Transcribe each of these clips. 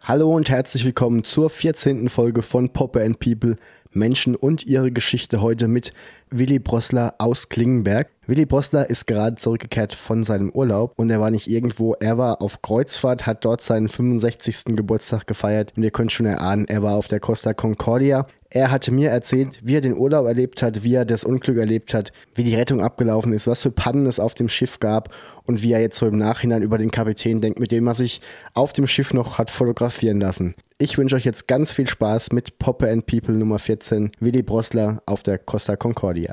Hallo und herzlich willkommen zur 14. Folge von Poppe & People, Menschen und ihre Geschichte, heute mit Willi Broßler aus Klingenberg. Willi Broßler ist gerade zurückgekehrt von seinem Urlaub und er war nicht irgendwo, er war auf Kreuzfahrt, hat dort seinen 65. Geburtstag gefeiert und ihr könnt schon erahnen, er war auf der Costa Concordia. Er hatte mir erzählt, wie er den Urlaub erlebt hat, wie er das Unglück erlebt hat, wie die Rettung abgelaufen ist, was für Pannen es auf dem Schiff gab und wie er jetzt so im Nachhinein über den Kapitän denkt, mit dem er sich auf dem Schiff noch hat fotografieren lassen. Ich wünsche euch jetzt ganz viel Spaß mit Poppe & People Nummer 14, Willi Broßler auf der Costa Concordia.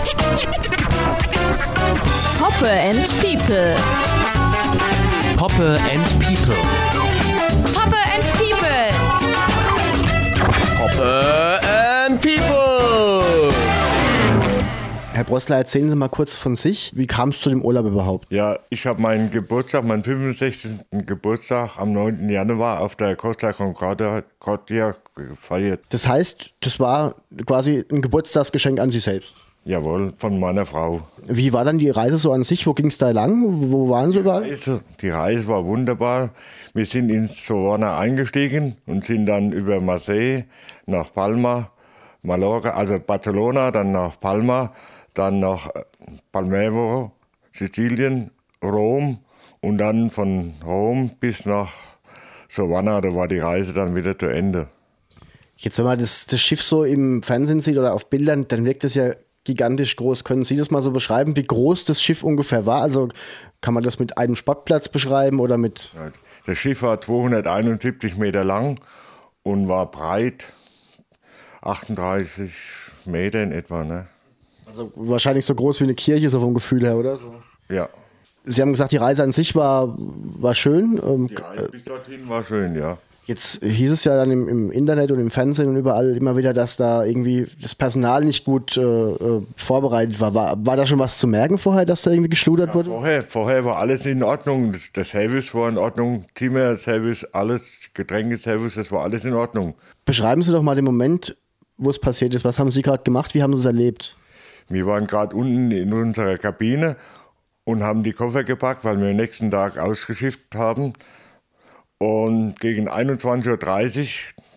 Poppe & People. Poppe & People. Poppe & People. Poppe & People. Herr Broßler, erzählen Sie mal kurz von sich. Wie kam es zu dem Urlaub überhaupt? Ja, ich habe meinen Geburtstag, meinen 65. Geburtstag am 9. Januar auf der Costa Concordia gefeiert. Das heißt, das war quasi ein Geburtstagsgeschenk an Sie selbst? Jawohl, von meiner Frau. Wie war dann die Reise so an sich? Wo ging es da lang? Wo waren Sie überall? Die Reise war wunderbar. Wir sind in Savona eingestiegen und sind dann über Marseille nach Palma, Mallorca, also Barcelona, dann nach Palma, dann nach Palermo, Sizilien, Rom und dann von Rom bis nach Savona. Da war die Reise dann wieder zu Ende. Jetzt, wenn man das Schiff so im Fernsehen sieht oder auf Bildern, dann wirkt es ja gigantisch groß. Können Sie das mal so beschreiben, wie groß das Schiff ungefähr war? Also kann man das mit einem Sportplatz beschreiben oder mit... Das Schiff war 271 Meter lang und war breit 38 Meter in etwa. Ne? Also wahrscheinlich so groß wie eine Kirche, so vom Gefühl her, oder? So. Ja. Sie haben gesagt, die Reise an sich war schön. Die Reise bis dorthin war schön, ja. Jetzt hieß es ja dann im Internet und im Fernsehen und überall immer wieder, dass da irgendwie das Personal nicht gut vorbereitet war. War da schon was zu merken vorher, dass da irgendwie geschludert wurde? Vorher war alles in Ordnung. Der Service war in Ordnung, Zimmerservice, alles, Getränkeservice, das war alles in Ordnung. Beschreiben Sie doch mal den Moment, wo es passiert ist. Was haben Sie gerade gemacht? Wie haben Sie es erlebt? Wir waren gerade unten in unserer Kabine und haben die Koffer gepackt, weil wir am nächsten Tag ausgeschifft haben. Und gegen 21.30 Uhr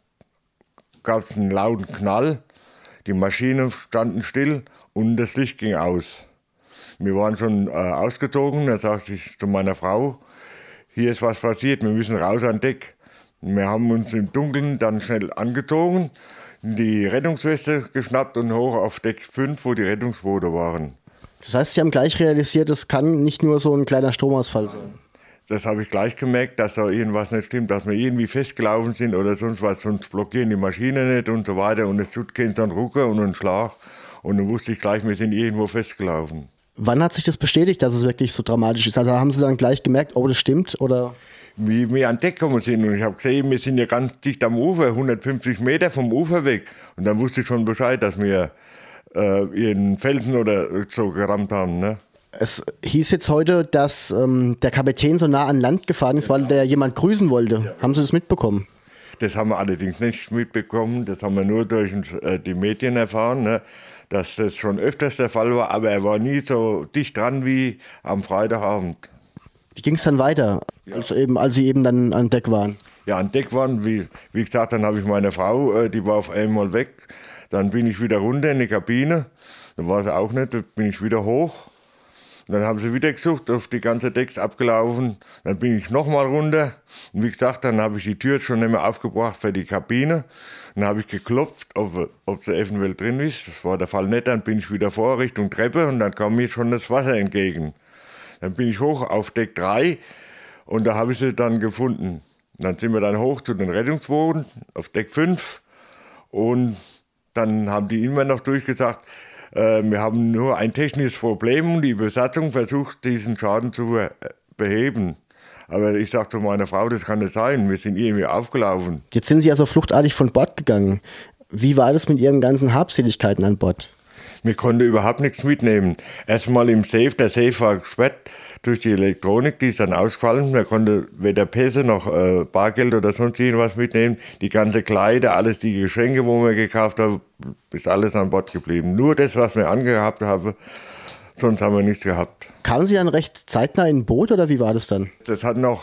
gab es einen lauten Knall. Die Maschinen standen still und das Licht ging aus. Wir waren schon ausgezogen. Da sagte ich zu meiner Frau, hier ist was passiert, wir müssen raus an Deck. Wir haben uns im Dunkeln dann schnell angezogen, die Rettungsweste geschnappt und hoch auf Deck 5, wo die Rettungsboote waren. Das heißt, Sie haben gleich realisiert, es kann nicht nur so ein kleiner Stromausfall sein. Das habe ich gleich gemerkt, dass da irgendwas nicht stimmt, dass wir irgendwie festgelaufen sind oder sonst was, sonst blockieren die Maschinen nicht und so weiter und es tut keinen so einen Rucker und einen Schlag und dann wusste ich gleich, wir sind irgendwo festgelaufen. Wann hat sich das bestätigt, dass es wirklich so dramatisch ist? Also haben Sie dann gleich gemerkt, oh, das stimmt, oder? Wie wir an Deck gekommen sind und ich habe gesehen, wir sind ja ganz dicht am Ufer, 150 Meter vom Ufer weg und dann wusste ich schon Bescheid, dass wir in Felsen oder so gerammt haben, ne? Es hieß jetzt heute, dass der Kapitän so nah an Land gefahren ist, weil der jemand grüßen wollte. Ja. Haben Sie das mitbekommen? Das haben wir allerdings nicht mitbekommen. Das haben wir nur durch die Medien erfahren, ne? Dass das schon öfters der Fall war. Aber er war nie so dicht dran wie am Freitagabend. Wie ging es dann weiter, ja, als Sie eben dann an Deck waren? Ja, an Deck waren, wie gesagt, dann habe ich meine Frau, die war auf einmal weg. Dann bin ich wieder runter in die Kabine. Da war sie auch nicht, dann bin ich wieder hoch. Dann haben sie wieder gesucht, auf die ganze Decks abgelaufen. Dann bin ich nochmal runter. Und wie gesagt, dann habe ich die Tür schon nicht mehr aufgebracht für die Kabine. Dann habe ich geklopft, ob sie eventuell drin ist. Das war der Fall nicht. Dann bin ich wieder vor Richtung Treppe und dann kam mir schon das Wasser entgegen. Dann bin ich hoch auf Deck 3 und da habe ich sie dann gefunden. Dann sind wir dann hoch zu den Rettungsbooten auf Deck 5 und dann haben die immer noch durchgesagt, wir haben nur ein technisches Problem und die Besatzung versucht, diesen Schaden zu beheben. Aber ich sage zu meiner Frau, das kann nicht sein, wir sind irgendwie aufgelaufen. Jetzt sind Sie also fluchtartig von Bord gegangen. Wie war das mit Ihren ganzen Habseligkeiten an Bord? Wir konnten überhaupt nichts mitnehmen. Erstmal im Safe, der Safe war gesperrt durch die Elektronik, die ist dann ausgefallen. Wir konnten weder Pässe noch Bargeld oder sonst irgendwas mitnehmen. Die ganze Kleider, alles die Geschenke, wo wir gekauft haben, ist alles an Bord geblieben. Nur das, was wir angehabt haben, sonst haben wir nichts gehabt. Kamen Sie dann recht zeitnah in ein Boot oder wie war das dann? Das hat noch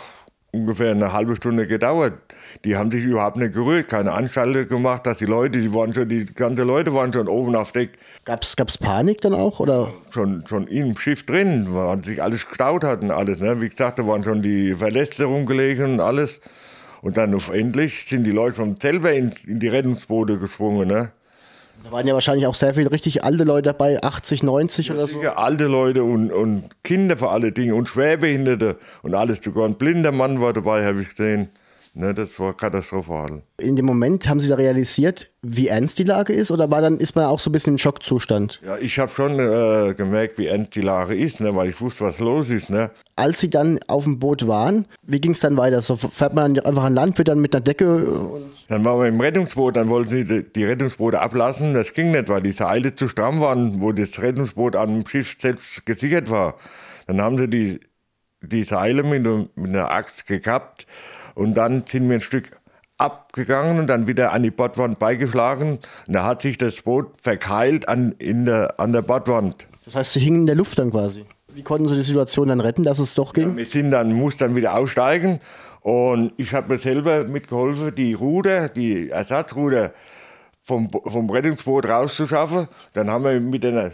ungefähr eine halbe Stunde gedauert. Die haben sich überhaupt nicht gerührt, keine Anstalten gemacht, dass die ganzen Leute waren schon oben auf Deck. Gab's Panik dann auch, oder? Schon im Schiff drin, weil sich alles gestaut hat und alles. Ne? Wie gesagt, da waren schon die Verletzte rumgelegen und alles. Und dann endlich sind die Leute vom selber in die Rettungsboote gesprungen. Ne? Da waren ja wahrscheinlich auch sehr viele richtig alte Leute dabei, 80, 90 oder so. Sicher alte Leute und Kinder vor allen Dingen und Schwerbehinderte und alles. Sogar ein blinder Mann war dabei, habe ich gesehen. Ne, das war katastrophal. In dem Moment haben Sie da realisiert, wie ernst die Lage ist, oder ist man auch so ein bisschen im Schockzustand? Ja, ich habe schon gemerkt, wie ernst die Lage ist, ne, weil ich wusste, was los ist. Ne. Als Sie dann auf dem Boot waren, wie ging es dann weiter? So fährt man dann einfach an Land, wird dann mit einer Decke... Dann waren wir im Rettungsboot, dann wollten sie die Rettungsboote ablassen. Das ging nicht, weil die Seile zu stramm waren, wo das Rettungsboot am Schiff selbst gesichert war. Dann haben sie die Seile mit einer Axt gekappt. Und dann sind wir ein Stück abgegangen und dann wieder an die Bordwand beigeschlagen. Und da hat sich das Boot verkeilt an der Bordwand. Das heißt, Sie hingen in der Luft dann quasi. Wie konnten Sie die Situation dann retten, dass es doch ging? Ja, mussten dann wieder aussteigen. Und ich habe mir selber mitgeholfen, die Ersatzruder vom Rettungsboot rauszuschaffen. Dann haben wir mit einer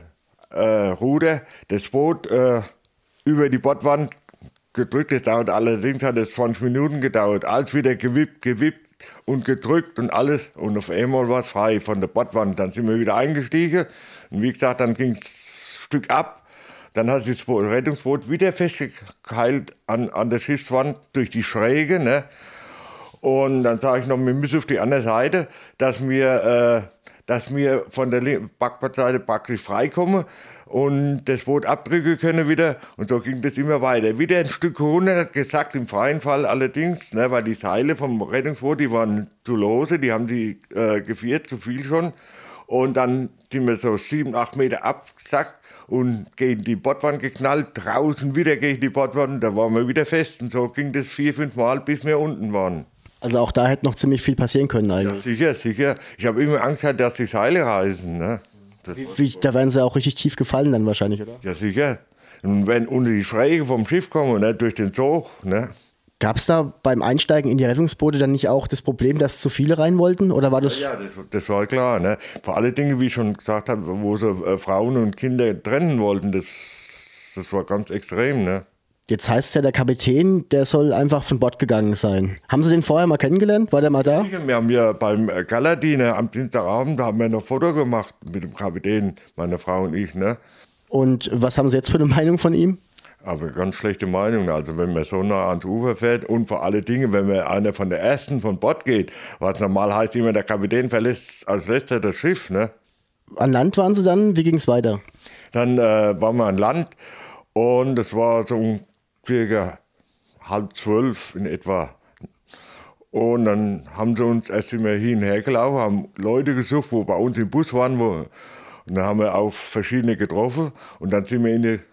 Ruder das Boot über die Bordwand gedrückt. Das dauert allerdings, hat es 20 Minuten gedauert. Alles wieder gewippt und gedrückt und alles. Und auf einmal war es frei von der Bordwand. Dann sind wir wieder eingestiegen. Und wie gesagt, dann ging es ein Stück ab. Dann hat sich das Rettungsboot wieder festgekeilt an der Schiffswand durch die Schräge. Ne? Und dann sage ich noch, wir müssen auf die andere Seite, dass wir von der Backbordseite praktisch freikommen und das Boot abdrücken können wieder. Und so ging das immer weiter. Wieder ein Stück runter, gesagt im freien Fall allerdings, ne, weil die Seile vom Rettungsboot, die waren zu lose, die haben die geviert, zu viel schon. Und dann sind wir so 7, 8 Meter abgesackt und gegen die Bordwand geknallt, draußen wieder gegen die Bordwand, da waren wir wieder fest. Und so ging das 4, 5 Mal, bis wir unten waren. Also auch da hätte noch ziemlich viel passieren können eigentlich. Ja, sicher. Ich habe immer Angst gehabt, dass die Seile reißen. Ne? Da wären sie auch richtig tief gefallen dann wahrscheinlich, oder? Ja, sicher. Und wenn unter die Schräge vom Schiff kommen, ne, durch den Sog. Ne? Gab es da beim Einsteigen in die Rettungsboote dann nicht auch das Problem, dass zu viele rein wollten? Oder war das? Ja, das war klar. Ne? Vor allen Dingen, wie ich schon gesagt habe, wo sie Frauen und Kinder trennen wollten, das war ganz extrem. Ne? Jetzt heißt es ja, der Kapitän, der soll einfach von Bord gegangen sein. Haben Sie den vorher mal kennengelernt? War der mal da? Wir haben ja beim Galadiner am Dienstagabend, da haben wir noch ein Foto gemacht mit dem Kapitän, meine Frau und ich. Ne? Und was haben Sie jetzt für eine Meinung von ihm? Aber ganz schlechte Meinung. Also wenn man so nah ans Ufer fährt und vor allen Dingen, wenn man einer von der Ersten von Bord geht, was normal heißt immer, der Kapitän verlässt als letzter das Schiff. Ne? An Land waren Sie dann? Wie ging es weiter? Dann waren wir an Land und es war so circa 11:30 in etwa. Und dann haben sie uns erst immer hin und her gelaufen, haben Leute gesucht, wo bei uns im Bus waren. Und dann haben wir auch verschiedene getroffen. Und dann sind wir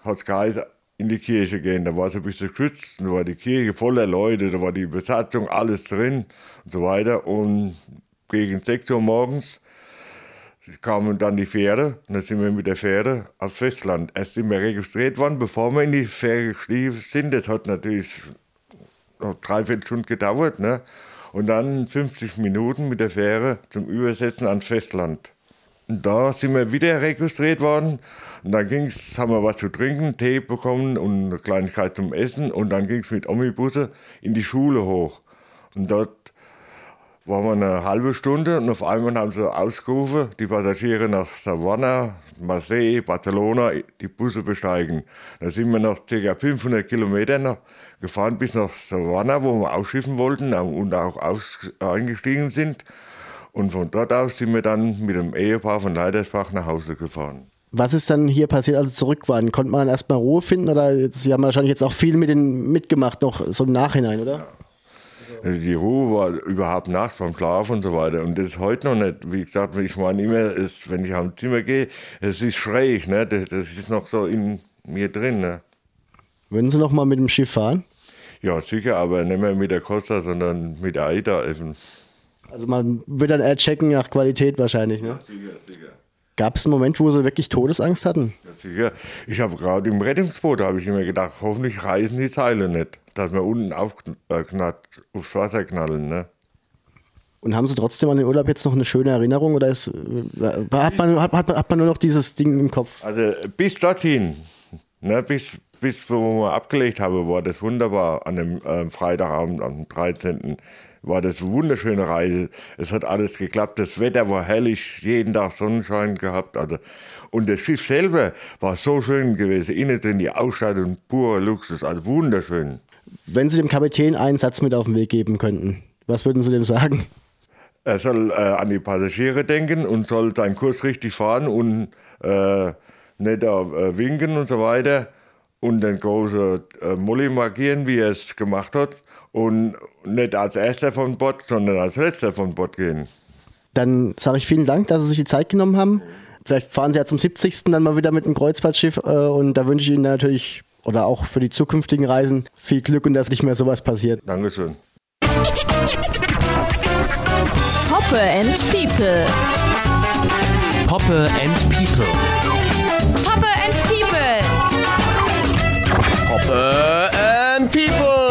in die Kirche gehen. Da war es ein bisschen geschützt. Da war die Kirche voller Leute, da war die Besatzung, alles drin und so weiter. Und gegen 6 Uhr morgens kamen dann die Fähre und dann sind wir mit der Fähre aufs Festland. Erst sind wir registriert worden, bevor wir in die Fähre gestiegen sind. Das hat natürlich noch 3/4 Stunden gedauert. Ne? Und dann 50 Minuten mit der Fähre zum Übersetzen ans Festland. Und da sind wir wieder registriert worden. Und dann haben wir was zu trinken, Tee bekommen und eine Kleinigkeit zum Essen. Und dann ging es mit Omnibusse in die Schule hoch. Und dort waren wir eine halbe Stunde und auf einmal haben sie ausgerufen, die Passagiere nach Savannah, Marseille, Barcelona, die Busse besteigen. Da sind wir noch ca. 500 Kilometer gefahren bis nach Savannah, wo wir ausschiffen wollten und auch eingestiegen sind. Und von dort aus sind wir dann mit dem Ehepaar von Leitersbach nach Hause gefahren. Was ist dann hier passiert, als Sie zurück waren? Konnte man dann erstmal Ruhe finden? Oder Sie haben wahrscheinlich jetzt auch viel mitgemacht, noch so im Nachhinein, oder? Ja. Also die Ruhe war überhaupt nachts beim Schlafen und so weiter. Und das ist heute noch nicht. Wie gesagt, ich meine immer, wenn ich am Zimmer gehe, es ist schräg. Ne? Das ist noch so in mir drin. Ne? Würden Sie noch mal mit dem Schiff fahren? Ja, sicher, aber nicht mehr mit der Costa, sondern mit der AIDA eben. Also man wird dann eher checken nach Qualität wahrscheinlich, ne? Ja, sicher. Gab es einen Moment, wo Sie wirklich Todesangst hatten? Ja, sicher. Ich habe gerade im Rettungsboot, habe ich immer gedacht, hoffentlich reißen die Seile nicht, dass wir unten aufs Wasser knallen. Ne? Und haben Sie trotzdem an den Urlaub jetzt noch eine schöne Erinnerung oder hat man nur noch dieses Ding im Kopf? Also bis dorthin, ne, bis wo wir abgelegt haben, war das wunderbar. An dem Freitagabend, am 13. war das eine wunderschöne Reise. Es hat alles geklappt. Das Wetter war herrlich, jeden Tag Sonnenschein gehabt. Also. Und das Schiff selber war so schön gewesen. Innen drin die Ausstattung, purer Luxus, also wunderschön. Wenn Sie dem Kapitän einen Satz mit auf den Weg geben könnten, was würden Sie dem sagen? Er soll an die Passagiere denken und soll seinen Kurs richtig fahren und nicht winken und so weiter. Und den großen Molly markieren, wie er es gemacht hat. Und nicht als Erster von Bord, sondern als Letzter von Bord gehen. Dann sage ich vielen Dank, dass Sie sich die Zeit genommen haben. Vielleicht fahren Sie ja zum 70. dann mal wieder mit einem Kreuzfahrtschiff. Und da wünsche ich Ihnen natürlich, oder auch für die zukünftigen Reisen, viel Glück und dass nicht mehr sowas passiert. Dankeschön. Poppe and People. Poppe and People. Poppe and People. Poppe and People.